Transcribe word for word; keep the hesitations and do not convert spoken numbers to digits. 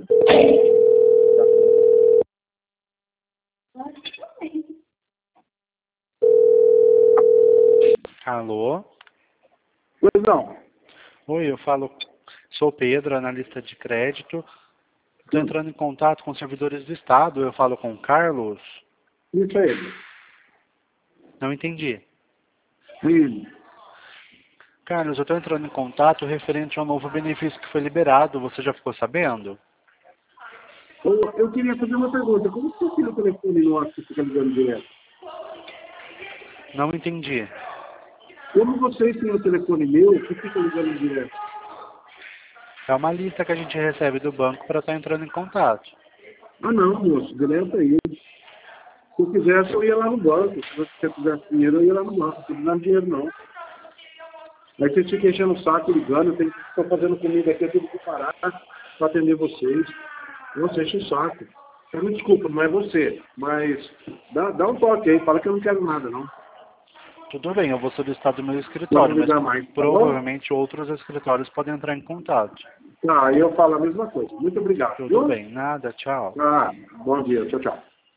Alô? Pois não. Oi, eu falo, sou Pedro, analista de crédito. Estou entrando em contato com servidores do Estado. Eu falo com o Carlos? Isso é ele. Não entendi. Sim. Carlos, eu estou entrando em contato referente a um novo benefício que foi liberado. Você já ficou sabendo? Eu, eu queria fazer uma pergunta. Como que você tem o telefone nosso que fica ligando direto? Não entendi. Como vocês têm o telefone meu que fica ligando direto? É uma lista que a gente recebe do banco para estar entrando em contato. Ah, não, moço. Direto aí. Se eu quisesse, eu ia lá no banco. Se você quisesse dinheiro, eu ia lá no banco. Não tô precisando de dinheiro, não. Aí vocês ficam enchendo o saco ligando. Eu tenho que estar fazendo comida aqui. Eu tenho que parar para atender vocês. Você enche o saco. Então, me desculpa, não é você. Mas dá, dá um toque aí. Fala que eu não quero nada, não. Tudo bem, eu vou solicitar do meu Pode escritório, mas ligar mais, tá bom? provavelmente outros escritórios podem entrar em contato. Tá, aí eu falo a mesma coisa. Muito obrigado, Tudo viu? bem, nada, tchau. Ah, bom dia. Tchau, tchau.